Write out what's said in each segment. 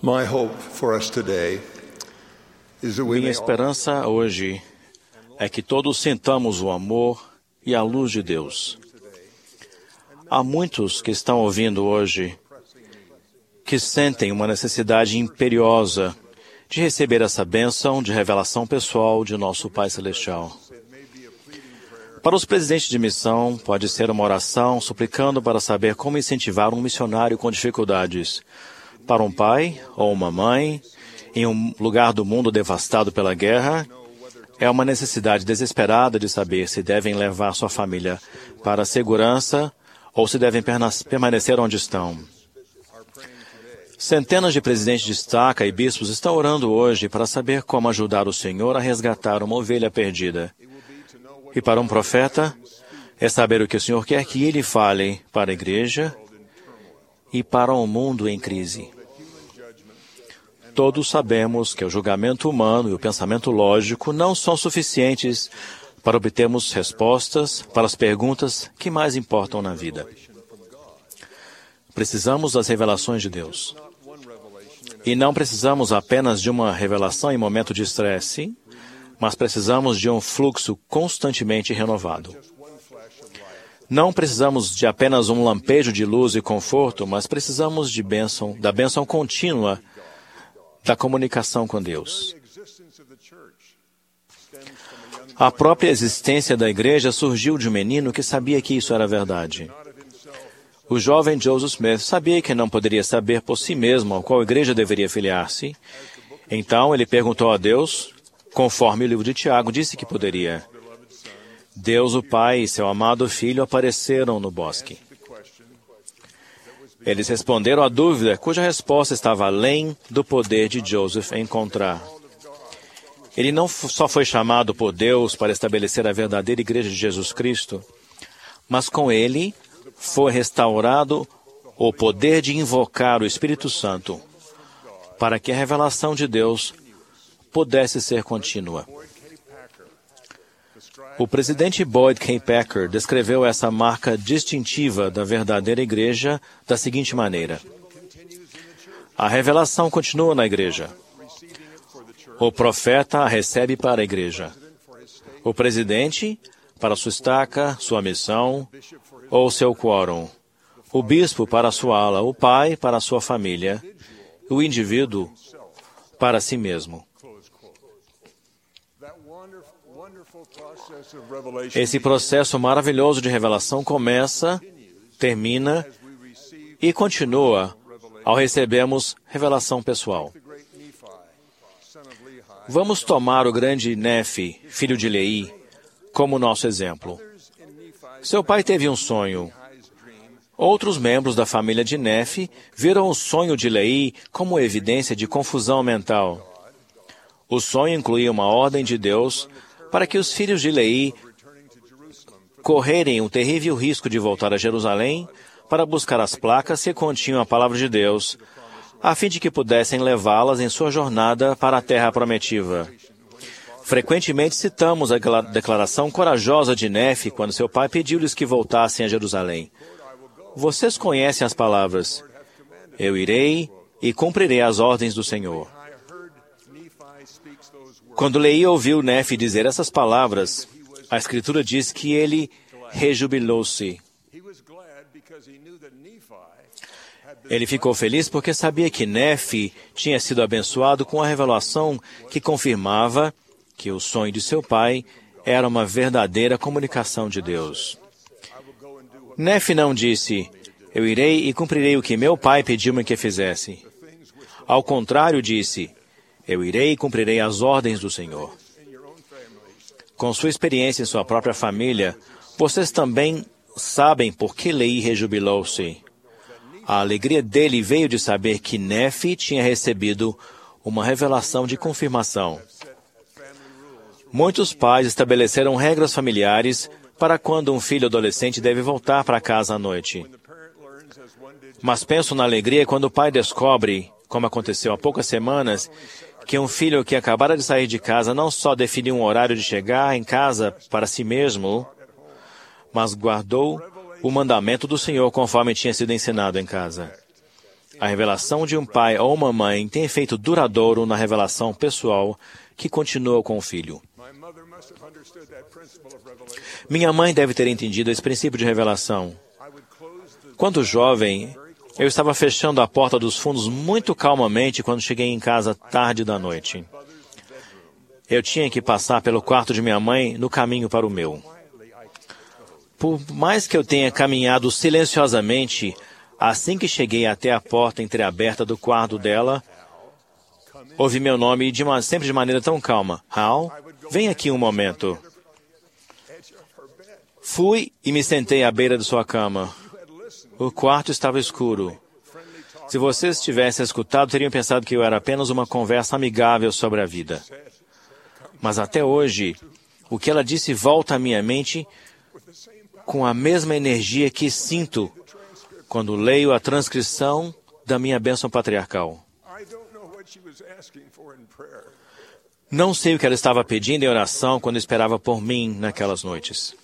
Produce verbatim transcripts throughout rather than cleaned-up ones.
My hope for us today is that we Minha may esperança hoje é que todos sintamos o amor e a luz de Deus. Há muitos que estão ouvindo hoje que sentem uma necessidade imperiosa de receber essa bênção de revelação pessoal de nosso Pai Celestial. Para os presidentes de missão, pode ser uma oração suplicando para saber como incentivar um missionário com dificuldades. Para um pai ou uma mãe, em um lugar do mundo devastado pela guerra, é uma necessidade desesperada de saber se devem levar sua família para a segurança ou se devem permanecer onde estão. Centenas de presidentes de estaca e bispos estão orando hoje para saber como ajudar o Senhor a resgatar uma ovelha perdida. E para um profeta, é saber o que o Senhor quer que ele fale para a igreja e para o mundo em crise. Todos sabemos que o julgamento humano e o pensamento lógico não são suficientes para obtermos respostas para as perguntas que mais importam na vida. Precisamos das revelações de Deus. E não precisamos apenas de uma revelação em momento de estresse, mas precisamos de um fluxo constantemente renovado. Não precisamos de apenas um lampejo de luz e conforto, mas precisamos de bênção, da bênção contínua da comunicação com Deus. A própria existência da igreja surgiu de um menino que sabia que isso era verdade. O jovem Joseph Smith sabia que não poderia saber por si mesmo a qual igreja deveria filiar-se. Então ele perguntou a Deus, conforme o livro de Tiago disse que poderia. Deus, o Pai e seu amado Filho apareceram no bosque. Eles responderam à dúvida cuja resposta estava além do poder de Joseph encontrar. Ele não só foi chamado por Deus para estabelecer a verdadeira igreja de Jesus Cristo, mas com ele foi restaurado o poder de invocar o Espírito Santo para que a revelação de Deus pudesse ser contínua. O presidente Boyd K. Packer descreveu essa marca distintiva da verdadeira igreja da seguinte maneira: a revelação continua na igreja. O profeta a recebe para a igreja. O presidente para sua estaca, sua missão ou seu quórum. O bispo para a sua ala, o pai para a sua família, o indivíduo para si mesmo. Esse processo maravilhoso de revelação começa, termina e continua ao recebermos revelação pessoal. Vamos tomar o grande Nefi, filho de Leí, como nosso exemplo. Seu pai teve um sonho. Outros membros da família de Nefi viram o sonho de Leí como evidência de confusão mental. O sonho incluía uma ordem de Deus para que os filhos de Leí correrem um terrível risco de voltar a Jerusalém para buscar as placas que continham a palavra de Deus, a fim de que pudessem levá-las em sua jornada para a terra prometida. Frequentemente citamos a declaração corajosa de Nefi quando seu pai pediu-lhes que voltassem a Jerusalém. Vocês conhecem as palavras: eu irei e cumprirei as ordens do Senhor. Quando Leí ouviu Nefi dizer essas palavras, a Escritura diz que ele rejubilou-se. Ele ficou feliz porque sabia que Nefi tinha sido abençoado com a revelação que confirmava que o sonho de seu pai era uma verdadeira comunicação de Deus. Nefi não disse: eu irei e cumprirei o que meu pai pediu-me que fizesse. Ao contrário, disse: eu irei e cumprirei as ordens do Senhor. Com sua experiência em sua própria família, vocês também sabem por que Leí rejubilou-se. A alegria dele veio de saber que Nefi tinha recebido uma revelação de confirmação. Muitos pais estabeleceram regras familiares para quando um filho adolescente deve voltar para casa à noite. Mas penso na alegria quando o pai descobre, como aconteceu há poucas semanas, que um filho que acabara de sair de casa não só definiu um horário de chegar em casa para si mesmo, mas guardou o mandamento do Senhor conforme tinha sido ensinado em casa. A revelação de um pai ou uma mãe tem efeito duradouro na revelação pessoal que continua com o filho. Minha mãe deve ter entendido esse princípio de revelação. Quando jovem, eu estava fechando a porta dos fundos muito calmamente quando cheguei em casa tarde da noite. Eu tinha que passar pelo quarto de minha mãe no caminho para o meu. Por mais que eu tenha caminhado silenciosamente, assim que cheguei até a porta entreaberta do quarto dela, ouvi meu nome de uma, sempre de maneira tão calma. Hal, vem aqui um momento. Fui e me sentei à beira de sua cama. O quarto estava escuro. Se vocês tivessem escutado, teriam pensado que eu era apenas uma conversa amigável sobre a vida. Mas até hoje, o que ela disse volta à minha mente com a mesma energia que sinto quando leio a transcrição da minha bênção patriarcal. Não sei o que ela estava pedindo em oração quando esperava por mim naquelas noites.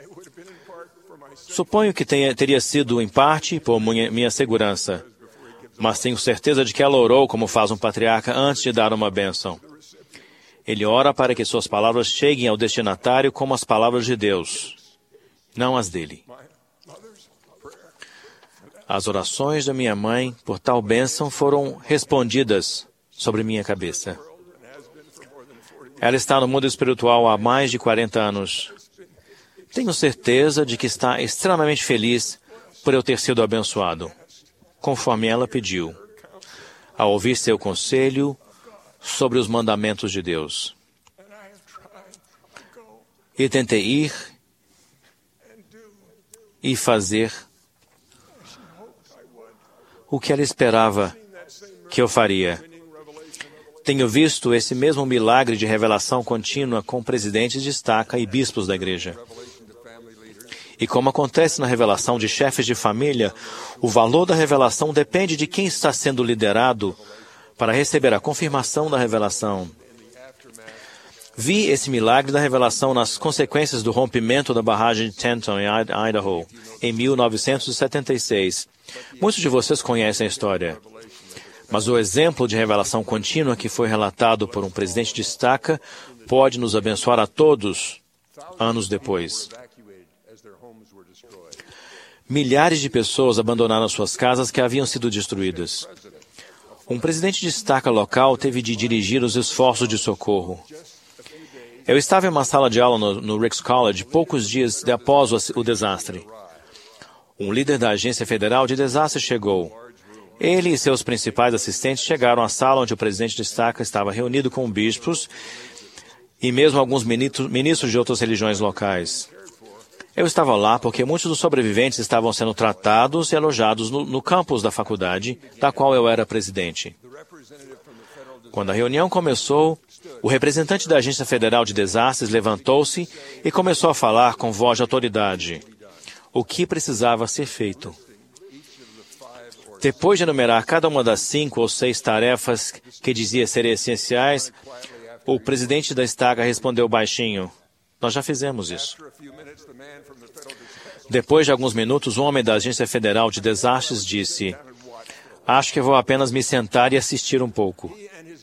Suponho que tenha, teria sido, em parte, por minha, minha segurança, mas tenho certeza de que ela orou como faz um patriarca antes de dar uma bênção. Ele ora para que suas palavras cheguem ao destinatário como as palavras de Deus, não as dele. As orações da minha mãe por tal bênção foram respondidas sobre minha cabeça. Ela está no mundo espiritual há mais de quarenta anos. Tenho certeza de que está extremamente feliz por eu ter sido abençoado, conforme ela pediu, ao ouvir seu conselho sobre os mandamentos de Deus. E tentei ir e fazer o que ela esperava que eu faria. Tenho visto esse mesmo milagre de revelação contínua com presidentes de estaca e bispos da igreja. E como acontece na revelação de chefes de família, o valor da revelação depende de quem está sendo liderado para receber a confirmação da revelação. Vi esse milagre da revelação nas consequências do rompimento da barragem de Tenton, em Idaho, em mil novecentos e setenta e seis. Muitos de vocês conhecem a história. Mas o exemplo de revelação contínua que foi relatado por um presidente de estaca pode nos abençoar a todos anos depois. Milhares de pessoas abandonaram suas casas que haviam sido destruídas. Um presidente de estaca local teve de dirigir os esforços de socorro. Eu estava em uma sala de aula no, no Ricks College poucos dias após o, o desastre. Um líder da Agência Federal de Desastres chegou. Ele e seus principais assistentes chegaram à sala onde o presidente de estaca estava reunido com bispos e mesmo alguns ministros de outras religiões locais. Eu estava lá porque muitos dos sobreviventes estavam sendo tratados e alojados no, no campus da faculdade, da qual eu era presidente. Quando a reunião começou, o representante da Agência Federal de Desastres levantou-se e começou a falar com voz de autoridade. O que precisava ser feito? Depois de enumerar cada uma das cinco ou seis tarefas que dizia serem essenciais, o presidente da estaca respondeu baixinho: "Nós já fizemos isso." Depois de alguns minutos, um homem da Agência Federal de Desastres disse: "Acho que vou apenas me sentar e assistir um pouco."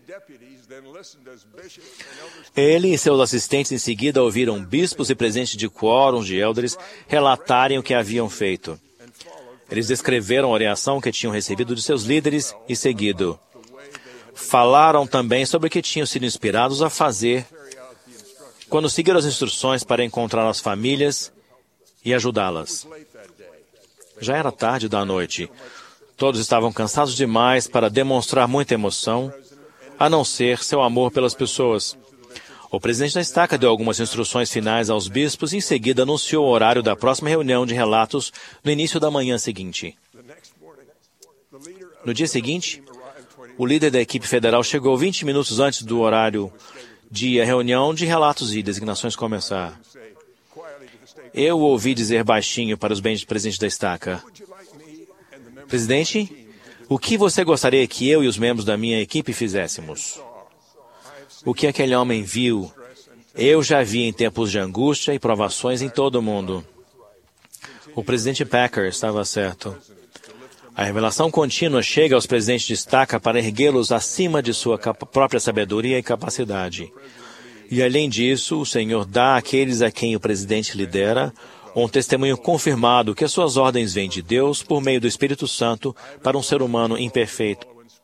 Ele e seus assistentes em seguida ouviram bispos e presidentes de quórums de elders relatarem o que haviam feito. Eles descreveram a orientação que tinham recebido de seus líderes e seguido. Falaram também sobre o que tinham sido inspirados a fazer quando seguiram as instruções para encontrar as famílias e ajudá-las. Já era tarde da noite. Todos estavam cansados demais para demonstrar muita emoção, a não ser seu amor pelas pessoas. O presidente da estaca deu algumas instruções finais aos bispos e em seguida anunciou o horário da próxima reunião de relatos no início da manhã seguinte. No dia seguinte, o líder da equipe federal chegou vinte minutos antes do horário de a reunião de relatos e designações começar. Eu o ouvi dizer baixinho para os presidentes da estaca: "Presidente, o que você gostaria que eu e os membros da minha equipe fizéssemos?" O que aquele homem viu, eu já vi em tempos de angústia e provações em todo o mundo. O presidente Packer estava certo. A revelação contínua chega aos presidentes de estaca para erguê-los acima de sua própria sabedoria e capacidade. E, além disso, o Senhor dá àqueles a quem o presidente lidera um testemunho confirmado que as suas ordens vêm de Deus por meio do Espírito Santo para um ser humano imperfeito.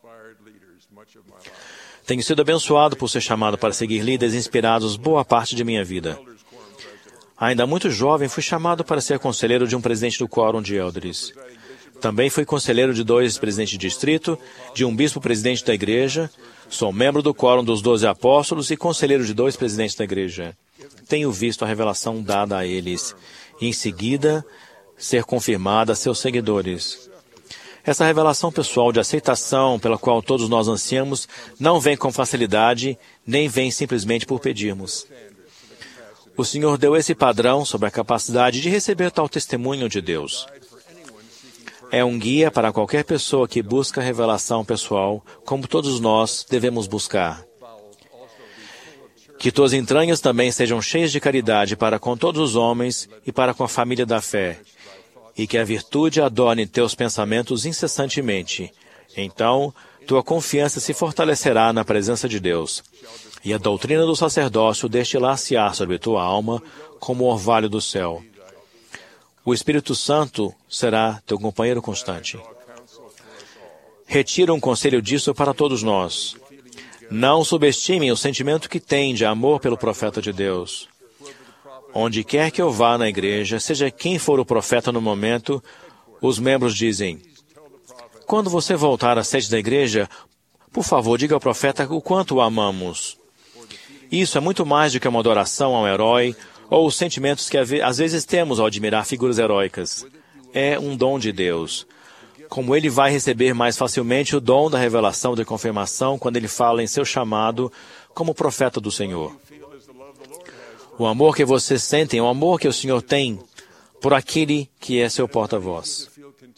Tenho sido abençoado por ser chamado para seguir líderes inspirados boa parte de minha vida. Ainda muito jovem, fui chamado para ser conselheiro de um presidente do quórum de elders. Também fui conselheiro de dois presidentes de distrito, de um bispo-presidente da igreja, sou membro do quórum dos doze apóstolos e conselheiro de dois presidentes da igreja. Tenho visto a revelação dada a eles, e em seguida ser confirmada a seus seguidores. Essa revelação pessoal de aceitação pela qual todos nós ansiamos não vem com facilidade, nem vem simplesmente por pedirmos. O Senhor deu esse padrão sobre a capacidade de receber tal testemunho de Deus. É um guia para qualquer pessoa que busca revelação pessoal, como todos nós devemos buscar. Que tuas entranhas também sejam cheias de caridade para com todos os homens e para com a família da fé, e que a virtude adorne teus pensamentos incessantemente. Então, tua confiança se fortalecerá na presença de Deus, e a doutrina do sacerdócio destilar-se-á sobre tua alma como o orvalho do céu. O Espírito Santo será teu companheiro constante. Retira um conselho disso para todos nós. Não subestimem o sentimento que tem de amor pelo profeta de Deus. Onde quer que eu vá na igreja, seja quem for o profeta no momento, os membros dizem: quando você voltar à sede da igreja, por favor, diga ao profeta o quanto o amamos. Isso é muito mais do que uma adoração ao herói ou os sentimentos que às vezes temos ao admirar figuras heróicas. É um dom de Deus. Como ele vai receber mais facilmente o dom da revelação de confirmação quando ele fala em seu chamado como profeta do Senhor. O amor que vocês sentem é o amor que o Senhor tem por aquele que é seu porta-voz.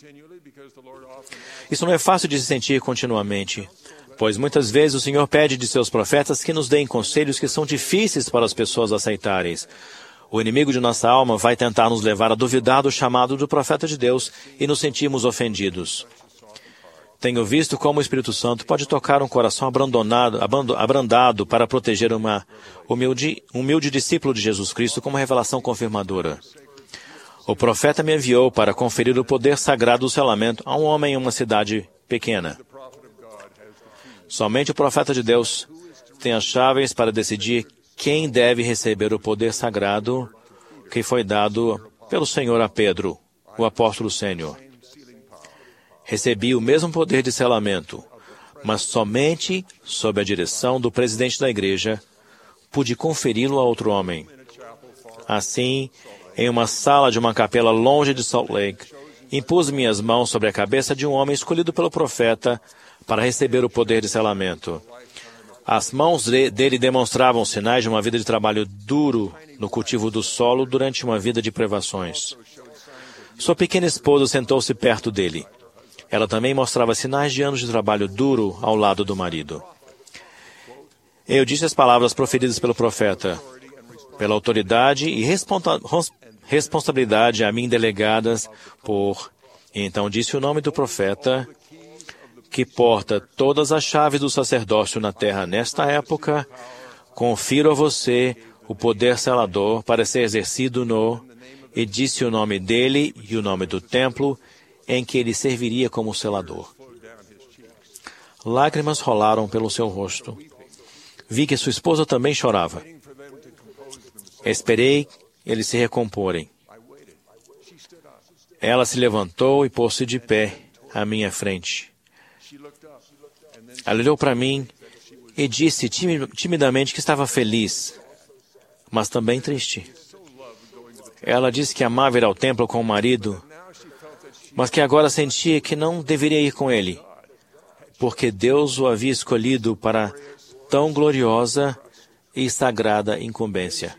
Isso não é fácil de se sentir continuamente, pois muitas vezes o Senhor pede de seus profetas que nos deem conselhos que são difíceis para as pessoas aceitarem. O inimigo de nossa alma vai tentar nos levar a duvidar do chamado do profeta de Deus e nos sentirmos ofendidos. Tenho visto como o Espírito Santo pode tocar um coração abandonado, abrandado para proteger uma humilde, humilde discípulo de Jesus Cristo com uma revelação confirmadora. O profeta me enviou para conferir o poder sagrado do selamento a um homem em uma cidade pequena. Somente o profeta de Deus tem as chaves para decidir quem deve receber o poder sagrado que foi dado pelo Senhor a Pedro, o apóstolo sênior. Recebi o mesmo poder de selamento, mas somente sob a direção do presidente da igreja pude conferi-lo a outro homem. Assim, em uma sala de uma capela longe de Salt Lake, impus minhas mãos sobre a cabeça de um homem escolhido pelo profeta para receber o poder de selamento. As mãos dele demonstravam sinais de uma vida de trabalho duro no cultivo do solo durante uma vida de privações. Sua pequena esposa sentou-se perto dele. Ela também mostrava sinais de anos de trabalho duro ao lado do marido. Eu disse as palavras proferidas pelo profeta, pela autoridade e responsa- responsabilidade a mim delegadas por... E então disse o nome do profeta, que porta todas as chaves do sacerdócio na terra nesta época, confiro a você o poder selador para ser exercido no... E disse o nome dele e o nome do templo em que ele serviria como selador. Lágrimas rolaram pelo seu rosto. Vi que sua esposa também chorava. Esperei eles se recomporem. Ela se levantou e pôs-se de pé à minha frente. Ela olhou para mim e disse timidamente que estava feliz, mas também triste. Ela disse que amava ir ao templo com o marido, mas que agora sentia que não deveria ir com ele, porque Deus o havia escolhido para tão gloriosa e sagrada incumbência.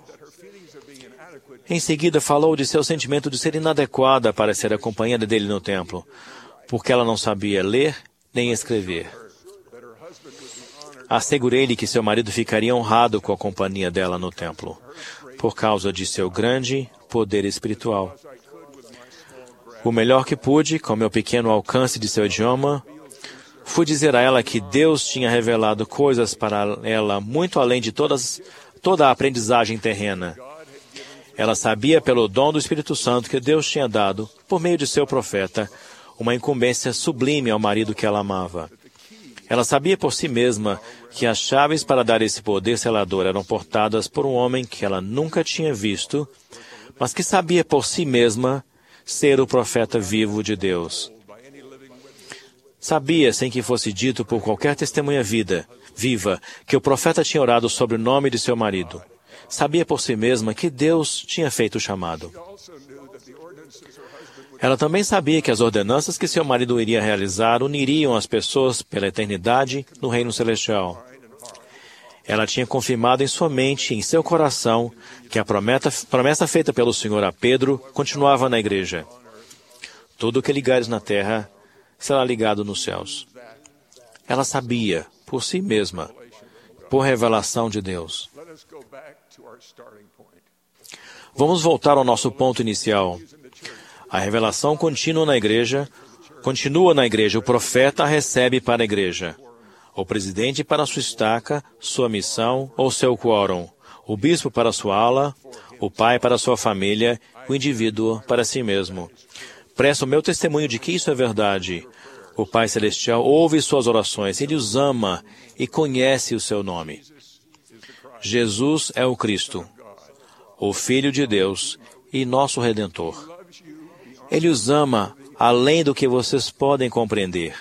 Em seguida, falou de seu sentimento de ser inadequada para ser a companheira dele no templo, porque ela não sabia ler nem escrever. Assegurei-lhe que seu marido ficaria honrado com a companhia dela no templo, por causa de seu grande poder espiritual. O melhor que pude, com meu pequeno alcance de seu idioma, fui dizer a ela que Deus tinha revelado coisas para ela muito além de todas, toda a aprendizagem terrena. Ela sabia pelo dom do Espírito Santo que Deus tinha dado, por meio de seu profeta, uma incumbência sublime ao marido que ela amava. Ela sabia por si mesma que as chaves para dar esse poder selador eram portadas por um homem que ela nunca tinha visto, mas que sabia por si mesma ser o profeta vivo de Deus. Sabia, sem que fosse dito por qualquer testemunha vida, viva, que o profeta tinha orado sobre o nome de seu marido. Sabia por si mesma que Deus tinha feito o chamado. Ela também sabia que as ordenanças que seu marido iria realizar uniriam as pessoas pela eternidade no reino celestial. Ela tinha confirmado em sua mente e em seu coração que a promessa, promessa feita pelo Senhor a Pedro continuava na igreja. Tudo o que ligares na terra será ligado nos céus. Ela sabia, por si mesma, por revelação de Deus. Vamos voltar ao nosso ponto inicial. A revelação contínua na igreja, continua na igreja. O profeta a recebe para a igreja. O presidente para sua estaca, sua missão ou seu quórum. O bispo para sua ala, o pai para sua família, o indivíduo para si mesmo. Presto o meu testemunho de que isso é verdade. O Pai Celestial ouve suas orações, Ele os ama e conhece o seu nome. Jesus é o Cristo, o Filho de Deus e nosso Redentor. Ele os ama além do que vocês podem compreender.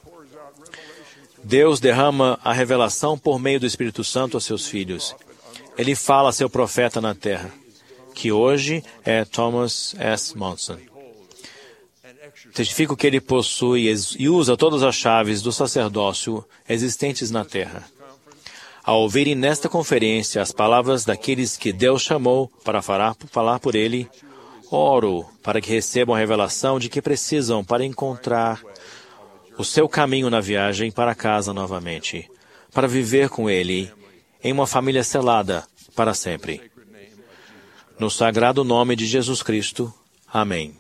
Deus derrama a revelação por meio do Espírito Santo a seus filhos. Ele fala a seu profeta na terra, que hoje é Thomas S. Monson. Testifico que ele possui e usa todas as chaves do sacerdócio existentes na terra. Ao ouvirem nesta conferência as palavras daqueles que Deus chamou para falar por ele, oro para que recebam a revelação de que precisam para encontrar o seu caminho na viagem para casa novamente, para viver com ele em uma família selada para sempre. No sagrado nome de Jesus Cristo. Amém.